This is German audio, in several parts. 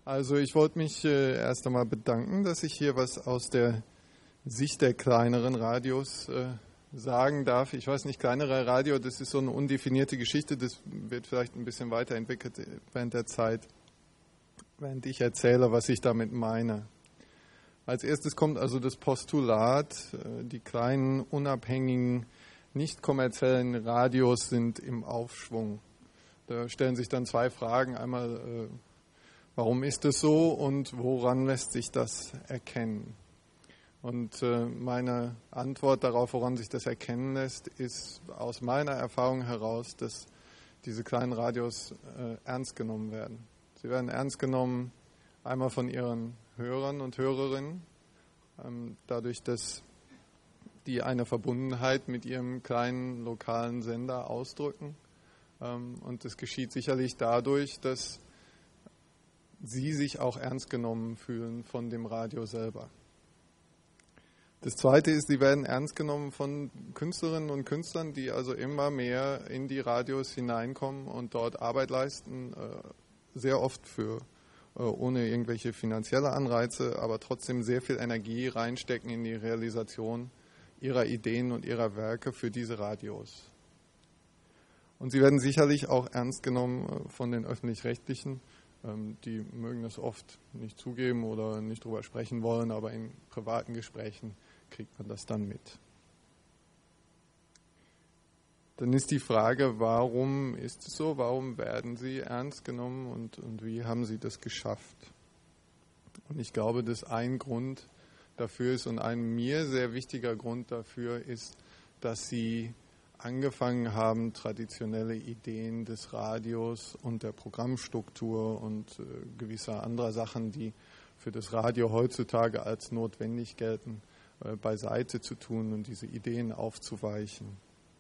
Also ich wollte mich erst einmal bedanken, dass ich hier was aus der Sicht der kleineren Radios sagen darf. Ich weiß nicht, kleinere Radio, das ist so eine undefinierte Geschichte, das wird vielleicht ein bisschen weiterentwickelt während der Zeit, während ich erzähle, was ich damit meine. Als erstes kommt also das Postulat, die kleinen, unabhängigen, nicht kommerziellen Radios sind im Aufschwung. Da stellen sich dann zwei Fragen. Einmal, warum ist es so und woran lässt sich das erkennen? Und meine Antwort darauf, woran sich das erkennen lässt, ist aus meiner Erfahrung heraus, dass diese kleinen Radios ernst genommen werden. Sie werden ernst genommen einmal von ihren Hörern und Hörerinnen, dadurch, dass die eine Verbundenheit mit ihrem kleinen lokalen Sender ausdrücken. Und das geschieht sicherlich dadurch, dass sie sich auch ernst genommen fühlen von dem Radio selber. Das Zweite ist, sie werden ernst genommen von Künstlerinnen und Künstlern, die also immer mehr in die Radios hineinkommen und dort Arbeit leisten, sehr oft ohne irgendwelche finanzielle Anreize, aber trotzdem sehr viel Energie reinstecken in die Realisation ihrer Ideen und ihrer Werke für diese Radios. Und sie werden sicherlich auch ernst genommen von den Öffentlich-Rechtlichen. Die mögen das oft nicht zugeben oder nicht drüber sprechen wollen, aber in privaten Gesprächen kriegt man das dann mit. Dann ist die Frage, warum ist es so? Warum werden sie ernst genommen und wie haben sie das geschafft? Und ich glaube, dass ein Grund dafür ist und ein mir sehr wichtiger Grund dafür ist, dass sie angefangen haben, traditionelle Ideen des Radios und der Programmstruktur und gewisser anderer Sachen, die für das Radio heutzutage als notwendig gelten, beiseite zu tun und diese Ideen aufzuweichen.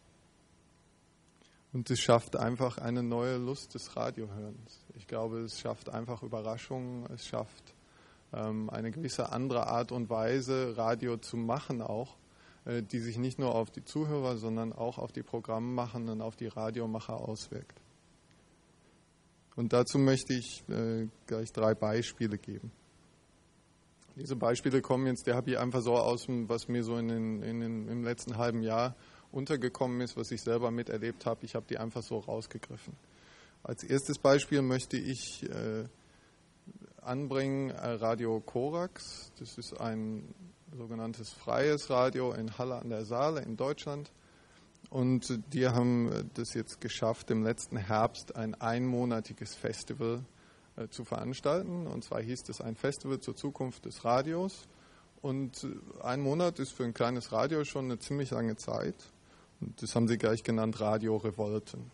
Und es schafft einfach eine neue Lust des Radiohörens. Ich glaube, es schafft einfach Überraschungen, es schafft eine gewisse andere Art und Weise, Radio zu machen auch, die sich nicht nur auf die Zuhörer, sondern auch auf die Programmmacher und auf die Radiomacher auswirkt. Und dazu möchte ich gleich 3 Beispiele geben. Diese Beispiele kommen jetzt, die habe ich einfach so aus dem, was mir so im letzten halben Jahr untergekommen ist, was ich selber miterlebt habe. Ich habe die einfach so rausgegriffen. Als erstes Beispiel möchte ich anbringen Radio Korax. Das ist ein sogenanntes freies Radio in Halle an der Saale in Deutschland. Und die haben das jetzt geschafft, im letzten Herbst ein einmonatiges Festival zu veranstalten. Und zwar hieß es ein Festival zur Zukunft des Radios. Und ein Monat ist für ein kleines Radio schon eine ziemlich lange Zeit. Und das haben sie gleich genannt Radio Revolten.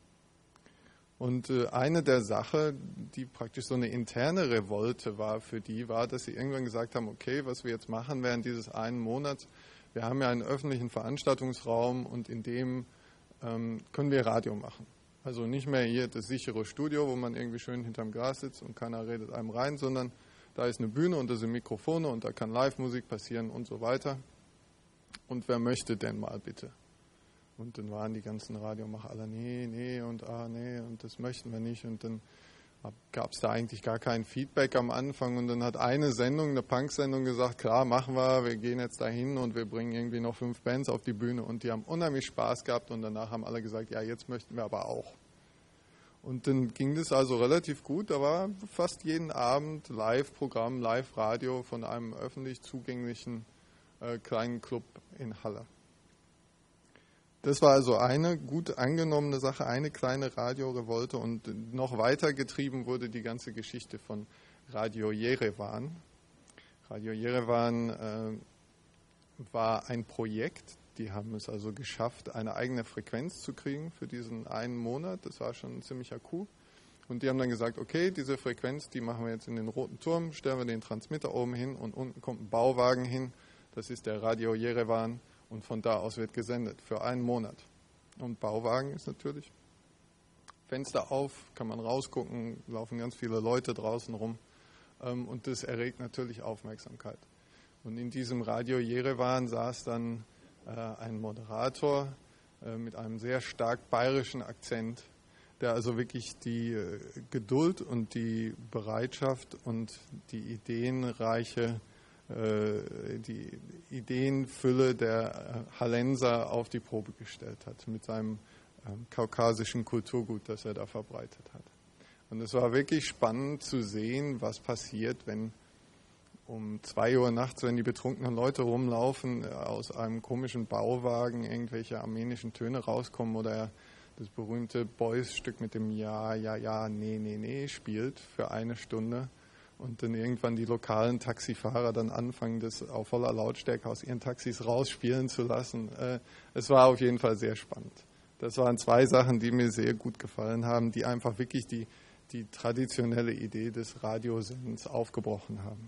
Und eine der Sachen, die praktisch so eine interne Revolte war für die, war, dass sie irgendwann gesagt haben, okay, was wir jetzt machen während dieses einen Monats, wir haben ja einen öffentlichen Veranstaltungsraum und in dem können wir Radio machen. Also nicht mehr hier das sichere Studio, wo man irgendwie schön hinterm Gras sitzt und keiner redet einem rein, sondern da ist eine Bühne und da sind Mikrofone und da kann Live-Musik passieren und so weiter. Und wer möchte denn mal bitte? Und dann waren die ganzen Radiomacher alle, nee und das möchten wir nicht. Und dann gab es da eigentlich gar kein Feedback am Anfang. Und dann hat eine Punk-Sendung gesagt, klar, machen wir gehen jetzt dahin und wir bringen irgendwie noch 5 Bands auf die Bühne. Und die haben unheimlich Spaß gehabt und danach haben alle gesagt, ja, jetzt möchten wir aber auch. Und dann ging das also relativ gut. Da war fast jeden Abend Live-Programm, Live-Radio von einem öffentlich zugänglichen kleinen Club in Halle. Das war also eine gut angenommene Sache, eine kleine Radiorevolte und noch weiter getrieben wurde die ganze Geschichte von Radio Yerevan. Radio Yerevan war ein Projekt, die haben es also geschafft, eine eigene Frequenz zu kriegen für diesen einen Monat. Das war schon ein ziemlicher Coup. Und die haben dann gesagt, okay, diese Frequenz, die machen wir jetzt in den Roten Turm, stellen wir den Transmitter oben hin und unten kommt ein Bauwagen hin. Das ist der Radio Yerevan. Und von da aus wird gesendet für einen Monat. Und Bauwagen ist natürlich Fenster auf, kann man rausgucken, laufen ganz viele Leute draußen rum. Und das erregt natürlich Aufmerksamkeit. Und in diesem Radio Yerevan saß dann ein Moderator mit einem sehr stark bayerischen Akzent, der also wirklich die Geduld und die Bereitschaft und die die Ideenfülle der Hallenser auf die Probe gestellt hat mit seinem kaukasischen Kulturgut, das er da verbreitet hat. Und es war wirklich spannend zu sehen, was passiert, wenn um 2 Uhr nachts, wenn die betrunkenen Leute rumlaufen, aus einem komischen Bauwagen irgendwelche armenischen Töne rauskommen oder das berühmte Beuys-Stück mit dem Ja, ja, ja, nee, nee, nee spielt für 1 Stunde und dann irgendwann die lokalen Taxifahrer dann anfangen, das auf voller Lautstärke aus ihren Taxis rausspielen zu lassen. Es war auf jeden Fall sehr spannend. Das waren 2 Sachen, die mir sehr gut gefallen haben, die einfach wirklich die traditionelle Idee des Radiosendens aufgebrochen haben.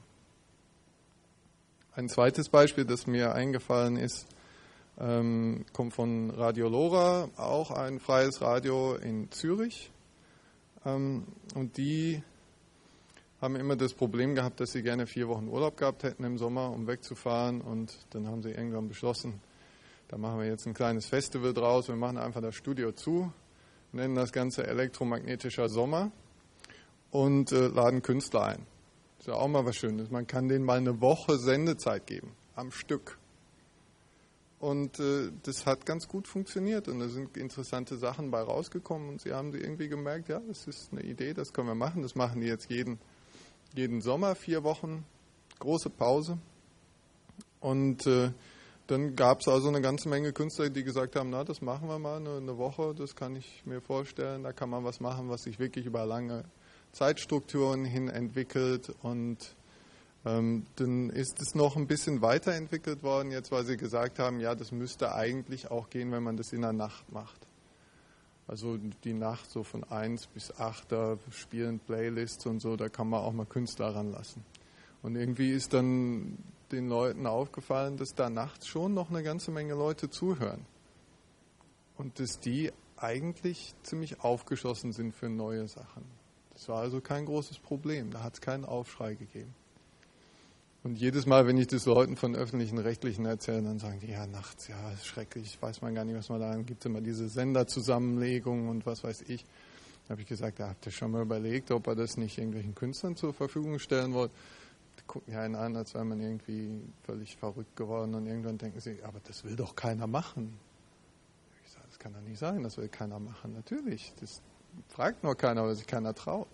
Ein zweites Beispiel, das mir eingefallen ist, kommt von Radio Lora, auch ein freies Radio in Zürich. Und die haben immer das Problem gehabt, dass sie gerne 4 Wochen Urlaub gehabt hätten im Sommer, um wegzufahren. Und dann haben sie irgendwann beschlossen, da machen wir jetzt ein kleines Festival draus. Wir machen einfach das Studio zu, nennen das Ganze Elektromagnetischer Sommer und laden Künstler ein. Das ist ja auch mal was Schönes. Man kann denen mal eine Woche Sendezeit geben, am Stück. Und das hat ganz gut funktioniert und da sind interessante Sachen bei rausgekommen und sie haben irgendwie gemerkt, ja, das ist eine Idee, das können wir machen. Das machen die jetzt jeden Sommer, 4 Wochen, große Pause. Und dann gab es also eine ganze Menge Künstler, die gesagt haben, na, das machen wir mal eine Woche, das kann ich mir vorstellen. Da kann man was machen, was sich wirklich über lange Zeitstrukturen hin entwickelt und dann ist es noch ein bisschen weiterentwickelt worden, jetzt weil sie gesagt haben, ja, das müsste eigentlich auch gehen, wenn man das in der Nacht macht. Also die Nacht so von 1 bis 8, da spielen Playlists und so, da kann man auch mal Künstler ranlassen. Und irgendwie ist dann den Leuten aufgefallen, dass da nachts schon noch eine ganze Menge Leute zuhören. Und dass die eigentlich ziemlich aufgeschlossen sind für neue Sachen. Das war also kein großes Problem, da hat es keinen Aufschrei gegeben. Und jedes Mal, wenn ich das Leuten von öffentlichen Rechtlichen erzähle, dann sagen die, ja, nachts, ja, ist schrecklich, weiß man gar nicht, was man da gibt. Es immer diese Senderzusammenlegung und was weiß ich. Da habe ich gesagt, ja, habt ihr schon mal überlegt, ob ihr das nicht irgendwelchen Künstlern zur Verfügung stellen wollt? Die gucken ja einen an, als wäre man irgendwie völlig verrückt geworden und irgendwann denken sie, aber das will doch keiner machen. Ich sage, das kann doch nicht sein, das will keiner machen. Natürlich, das fragt nur keiner, weil sich keiner traut.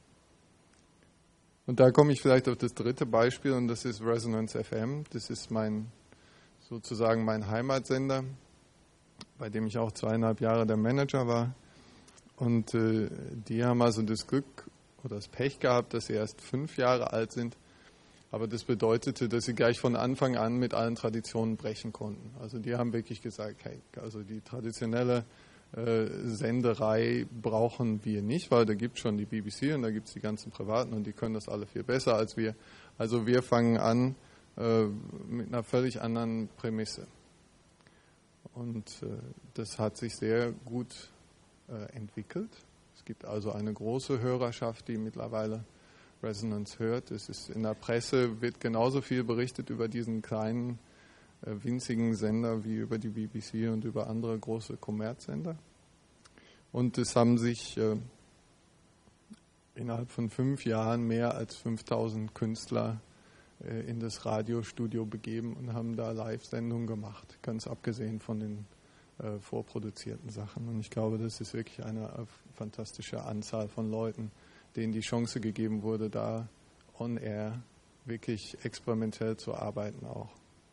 Und da komme ich vielleicht auf das dritte Beispiel und das ist Resonance FM. Das ist sozusagen mein Heimatsender, bei dem ich auch 2,5 Jahre der Manager war. Und die haben also das Glück oder das Pech gehabt, dass sie erst 5 Jahre alt sind. Aber das bedeutete, dass sie gleich von Anfang an mit allen Traditionen brechen konnten. Also die haben wirklich gesagt, hey, also die traditionelle Senderei brauchen wir nicht, weil da gibt es schon die BBC und da gibt es die ganzen Privaten und die können das alle viel besser als wir. Also wir fangen an mit einer völlig anderen Prämisse. Und das hat sich sehr gut entwickelt. Es gibt also eine große Hörerschaft, die mittlerweile Resonance hört. Es ist in der Presse wird genauso viel berichtet über diesen kleinen winzigen Sender wie über die BBC und über andere große Kommerzsender. Und es haben sich innerhalb von 5 Jahren mehr als 5000 Künstler in das Radiostudio begeben und haben da Live-Sendungen gemacht, ganz abgesehen von den vorproduzierten Sachen. Und ich glaube, das ist wirklich eine fantastische Anzahl von Leuten, denen die Chance gegeben wurde, da on-air wirklich experimentell zu arbeiten auch.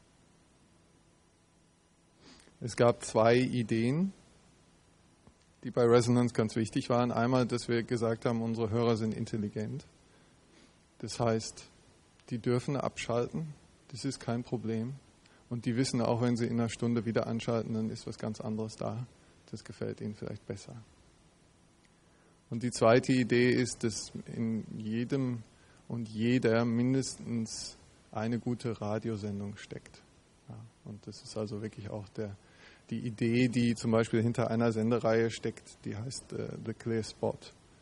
Es gab 2 Ideen, die bei Resonance ganz wichtig waren. Einmal, dass wir gesagt haben, unsere Hörer sind intelligent. Das heißt, die dürfen abschalten, das ist kein Problem. Und die wissen auch, wenn sie in einer Stunde wieder anschalten, dann ist was ganz anderes da. Das gefällt ihnen vielleicht besser. Und die zweite Idee ist, dass in jedem und jeder mindestens eine gute Radiosendung steckt. Ja, und das ist also wirklich auch die Idee, die zum Beispiel hinter einer Sendereihe steckt, die heißt The Clear Spot.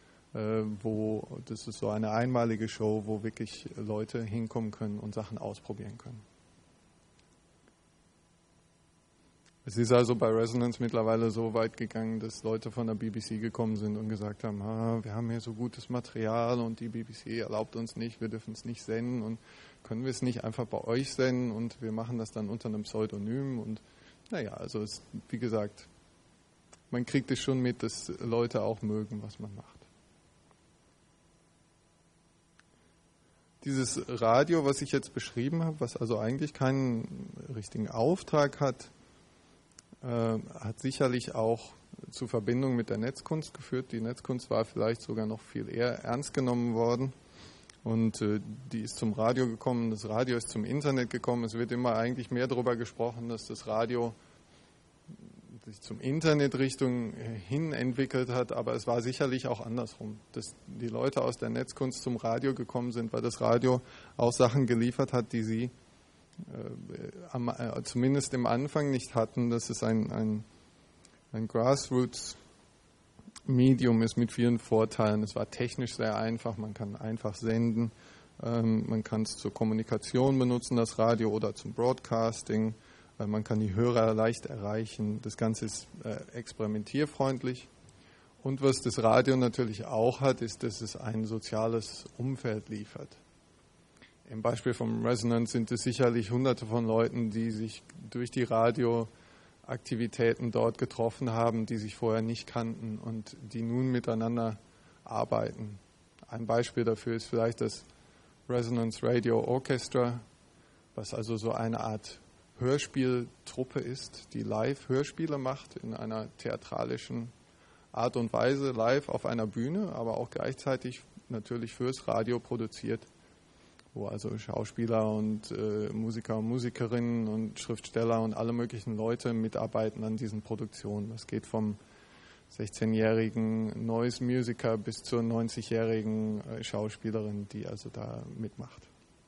Das ist so eine einmalige Show, wo wirklich Leute hinkommen können und Sachen ausprobieren können. Es ist also bei Resonance mittlerweile so weit gegangen, dass Leute von der BBC gekommen sind und gesagt haben, wir haben hier so gutes Material und die BBC erlaubt uns nicht, wir dürfen es nicht senden und können wir es nicht einfach bei euch senden und wir machen das dann unter einem Pseudonym und also wie gesagt, man kriegt es schon mit, dass Leute auch mögen, was man macht. Dieses Radio, was ich jetzt beschrieben habe, was also eigentlich keinen richtigen Auftrag hat, hat sicherlich auch zu Verbindung mit der Netzkunst geführt. Die Netzkunst war vielleicht sogar noch viel eher ernst genommen worden und die ist zum Radio gekommen, das Radio ist zum Internet gekommen. Es wird immer eigentlich mehr darüber gesprochen, dass das Radio sich zum Internetrichtung hin entwickelt hat, aber es war sicherlich auch andersrum, dass die Leute aus der Netzkunst zum Radio gekommen sind, weil das Radio auch Sachen geliefert hat, die sie zumindest im Anfang nicht hatten, dass es ein Grassroots-Medium ist mit vielen Vorteilen. Es war technisch sehr einfach, man kann einfach senden, man kann es zur Kommunikation benutzen, das Radio, oder zum Broadcasting, man kann die Hörer leicht erreichen. Das Ganze ist experimentierfreundlich. Und was das Radio natürlich auch hat, ist, dass es ein soziales Umfeld liefert. Im Beispiel von Resonance sind es sicherlich Hunderte von Leuten, die sich durch die Radioaktivitäten dort getroffen haben, die sich vorher nicht kannten und die nun miteinander arbeiten. Ein Beispiel dafür ist vielleicht das Resonance Radio Orchestra, was also so eine Art Hörspieltruppe ist, die Live-Hörspiele macht in einer theatralischen Art und Weise, live auf einer Bühne, aber auch gleichzeitig natürlich fürs Radio produziert, wo also Schauspieler und Musiker und Musikerinnen und Schriftsteller und alle möglichen Leute mitarbeiten an diesen Produktionen. Das geht vom 16-jährigen Noise-Musiker bis zur 90-jährigen Schauspielerin, die also da mitmacht.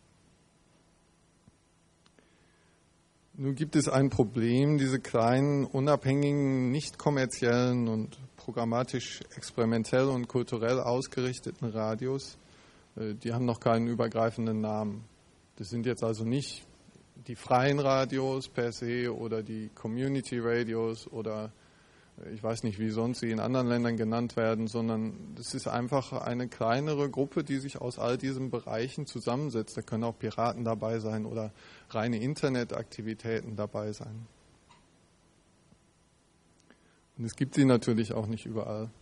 Nun gibt es ein Problem, diese kleinen, unabhängigen, nicht kommerziellen und programmatisch experimentell und kulturell ausgerichteten Radios, die haben noch keinen übergreifenden Namen. Das sind jetzt also nicht die freien Radios per se oder die Community Radios oder ich weiß nicht, wie sonst sie in anderen Ländern genannt werden, sondern das ist einfach eine kleinere Gruppe, die sich aus all diesen Bereichen zusammensetzt. Da können auch Piraten dabei sein oder reine Internetaktivitäten dabei sein. Und es gibt sie natürlich auch nicht überall.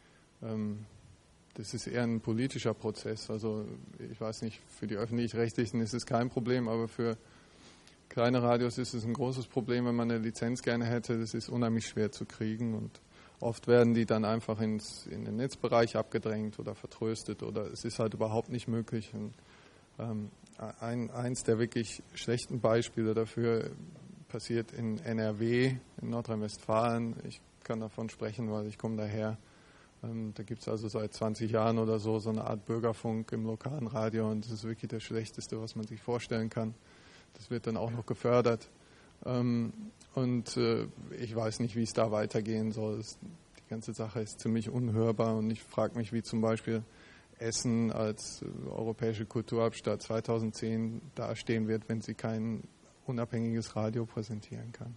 Das ist eher ein politischer Prozess. Also ich weiß nicht, für die Öffentlich-Rechtlichen ist es kein Problem, aber für kleine Radios ist es ein großes Problem, wenn man eine Lizenz gerne hätte. Das ist unheimlich schwer zu kriegen und oft werden die dann einfach in den Netzbereich abgedrängt oder vertröstet oder es ist halt überhaupt nicht möglich. Und, eins der wirklich schlechten Beispiele dafür passiert in NRW, in Nordrhein-Westfalen. Ich kann davon sprechen, weil ich komme daher. Da gibt es also seit 20 Jahren oder so eine Art Bürgerfunk im lokalen Radio und das ist wirklich das Schlechteste, was man sich vorstellen kann. Das wird dann auch noch gefördert. Und ich weiß nicht, wie es da weitergehen soll. Die ganze Sache ist ziemlich unhörbar und ich frage mich, wie zum Beispiel Essen als europäische Kulturhauptstadt 2010 dastehen wird, wenn sie kein unabhängiges Radio präsentieren kann.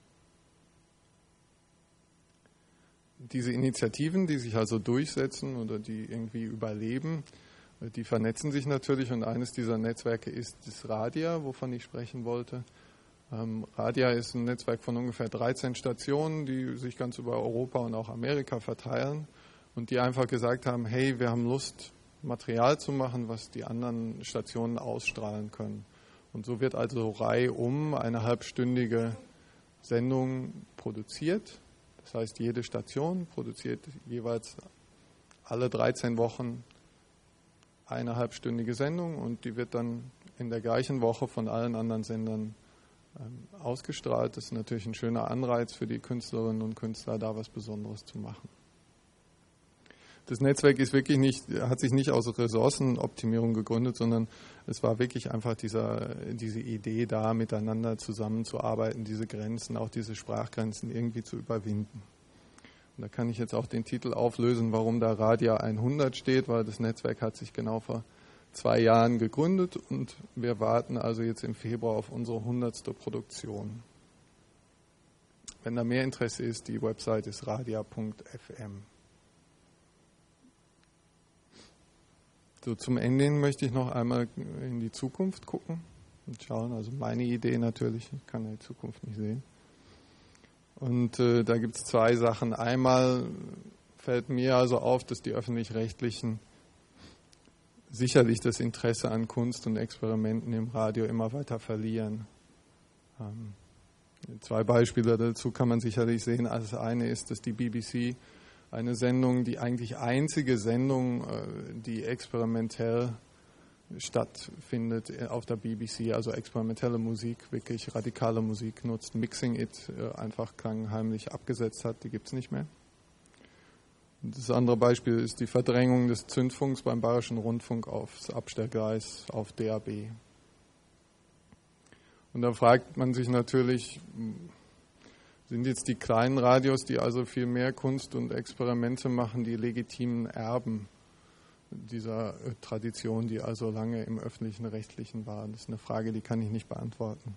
Diese Initiativen, die sich also durchsetzen oder die irgendwie überleben, die vernetzen sich natürlich und eines dieser Netzwerke ist das Radia, wovon ich sprechen wollte. Radia ist ein Netzwerk von ungefähr 13 Stationen, die sich ganz über Europa und auch Amerika verteilen und die einfach gesagt haben, hey, wir haben Lust, Material zu machen, was die anderen Stationen ausstrahlen können. Und so wird also reihum eine halbstündige Sendung produziert. Das heißt, jede Station produziert jeweils alle 13 Wochen eine halbstündige Sendung und die wird dann in der gleichen Woche von allen anderen Sendern ausgestrahlt. Das ist natürlich ein schöner Anreiz für die Künstlerinnen und Künstler, da was Besonderes zu machen. Das Netzwerk ist wirklich hat sich nicht aus Ressourcenoptimierung gegründet, sondern es war wirklich einfach diese Idee da, miteinander zusammenzuarbeiten, diese Grenzen, auch diese Sprachgrenzen irgendwie zu überwinden. Und da kann ich jetzt auch den Titel auflösen, warum da Radia 100 steht, weil das Netzwerk hat sich genau vor 2 Jahren gegründet und wir warten also jetzt im Februar auf unsere 100. Produktion. wenn da mehr Interesse ist, die Website ist radia.fm. So, zum Ende hin möchte ich noch einmal in die Zukunft gucken und schauen. Also meine Idee natürlich, ich kann die Zukunft nicht sehen. Und da gibt es zwei Sachen. Einmal fällt mir also auf, dass die Öffentlich-Rechtlichen sicherlich das Interesse an Kunst und Experimenten im Radio immer weiter verlieren. Zwei Beispiele dazu kann man sicherlich sehen. Das eine ist, dass die BBC eine Sendung, die eigentlich einzige Sendung, die experimentell stattfindet auf der BBC, also experimentelle Musik, wirklich radikale Musik nutzt, Mixing It einfach klangheimlich abgesetzt hat, die gibt es nicht mehr. Das andere Beispiel ist die Verdrängung des Zündfunks beim Bayerischen Rundfunk aufs Abstellgleis auf DAB. Und da fragt man sich natürlich, sind jetzt die kleinen Radios, die also viel mehr Kunst und Experimente machen, die legitimen Erben dieser Tradition, die also lange im öffentlichen Rechtlichen war? Das ist eine Frage, die kann ich nicht beantworten.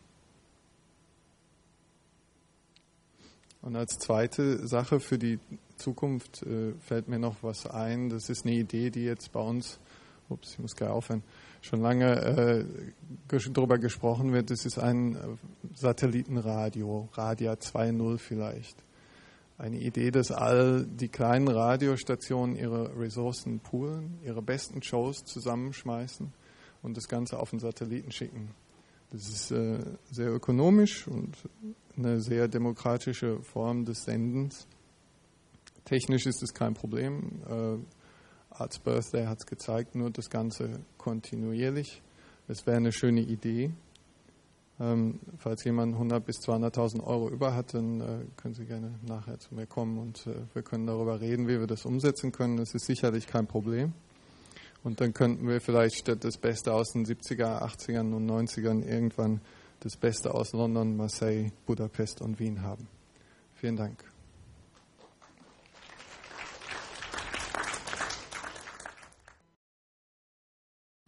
Und als zweite Sache für die Zukunft fällt mir noch was ein. Das ist eine Idee, die jetzt bei uns, ich muss gleich aufhören, schon lange darüber gesprochen wird. Das ist ein Satellitenradio, Radia 2.0 vielleicht. Eine Idee, dass all die kleinen Radiostationen ihre Ressourcen poolen, ihre besten Shows zusammenschmeißen und das Ganze auf den Satelliten schicken. Das ist sehr ökonomisch und eine sehr demokratische Form des Sendens. Technisch ist es kein Problem. Arts Birthday hat es gezeigt, nur das Ganze kontinuierlich. Es wäre eine schöne Idee. Falls jemand 100.000 bis 200.000 Euro über hat, dann können Sie gerne nachher zu mir kommen und wir können darüber reden, wie wir das umsetzen können. Das ist sicherlich kein Problem. Und dann könnten wir vielleicht statt das Beste aus den 70er, 80ern und 90ern irgendwann das Beste aus London, Marseille, Budapest und Wien haben. Vielen Dank.